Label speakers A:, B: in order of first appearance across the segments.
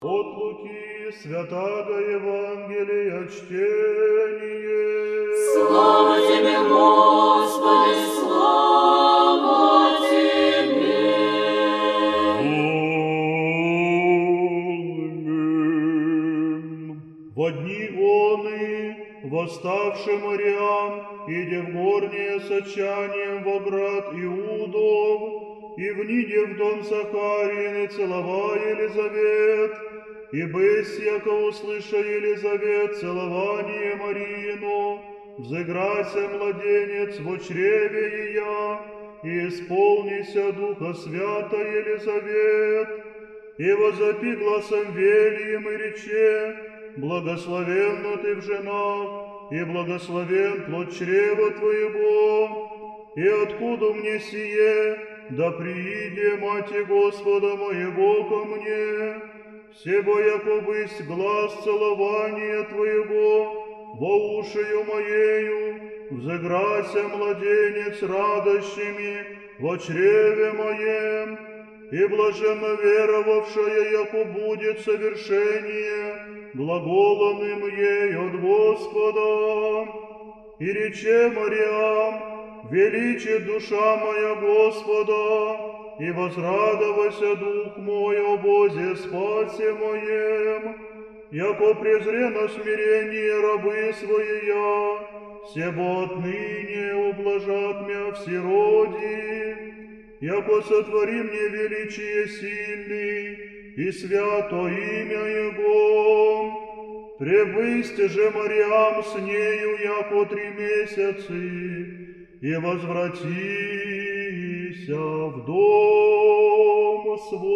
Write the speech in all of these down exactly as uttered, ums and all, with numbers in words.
A: От Луки святаго Евангелия чтение.
B: Слава Тебе, Господи, слава Тебе.
A: Аминь. Во дни оны, восставший Мариам, идя в горнее с отчаянием во град Иудов, и вниде в дом Захарины целовая Елизавет, и бысь, яко услыша Елизавет целование Марину, взыграся младенец во чреве ее, и исполнися Духа Свята Елизавет, и возопи гласом велием и рече: благословенна ты в женах, и благословен плод чрева твоего. И откуда мне сие, да прииде Мати Господа моего ко мне? Себо яко бысть глаз целования твоего во ушею моею, взыграся младенец радощами во чреве моем, и блаженно веровавшая, яко будет совершение глаголанным ей от Господа. И рече Мариам: величит душа моя Господа, и возрадовался дух мой о Бозе спасе моем, яко презре на смирение рабы своя, себо отныне ублажат мя всероди, яко сотвори мне величие сильный и свято имя Его. Пребысти же Мариам с нею, яко три месяцы, и возвратися в дом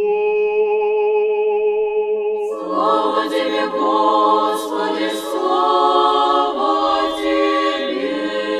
A: свой.
B: Слава Тебе, Господи, слава Тебе.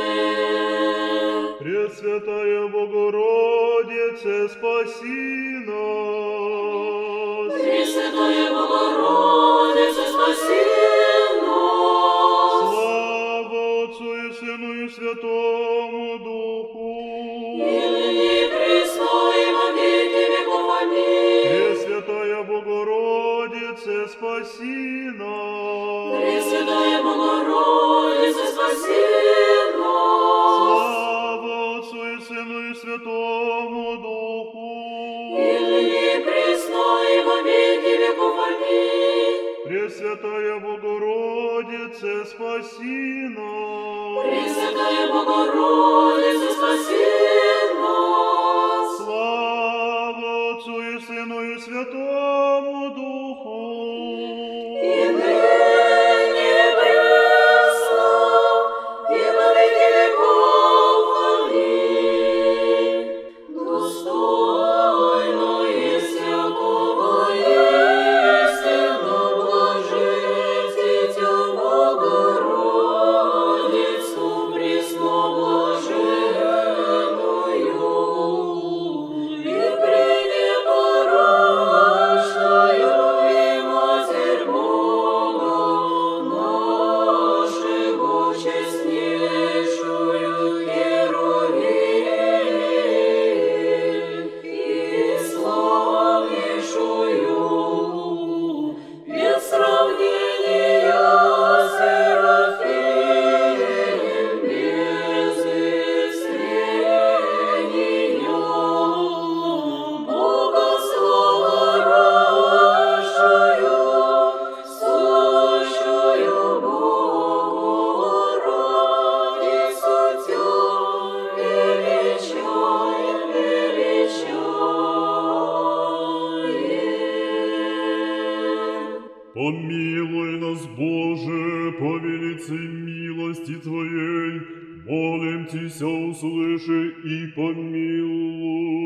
A: Пресвятая Богородице, спаси нас.
B: Пресвятая Богородице, спаси нас.
A: Слава Отцу и Сыну и Святому Духу.
B: И ныне и присно и во веки веков. Аминь.
A: Пресвятая Богородице, спаси нас.
B: Пресвятая Богородице, спаси нас.
A: Слава Отцу и Сыну и Святому Духу.
B: И ныне и присно и во веки веков. Аминь.
A: Пресвятая Богородице, спаси нас.
B: Пресвятая Богородице, спаси нас.
A: Слава Отцу и Сыну и Святому Духу.
B: И ныне и присно и во веки веков. Аминь. Достойно есть всякого истинно блажить Дитя Богородицу пресноблаженную и пренепорочную и Матерь Бога нашего честнейшую Херувим и славнейшую без сравнения Серафим, без исцеления Бога слава рождаю, сущую Богу Родицу Тя величаем, величаем.
C: Помилуй нас, Боже, по велице милости Твоей, молим Тися, услыши и помилуй.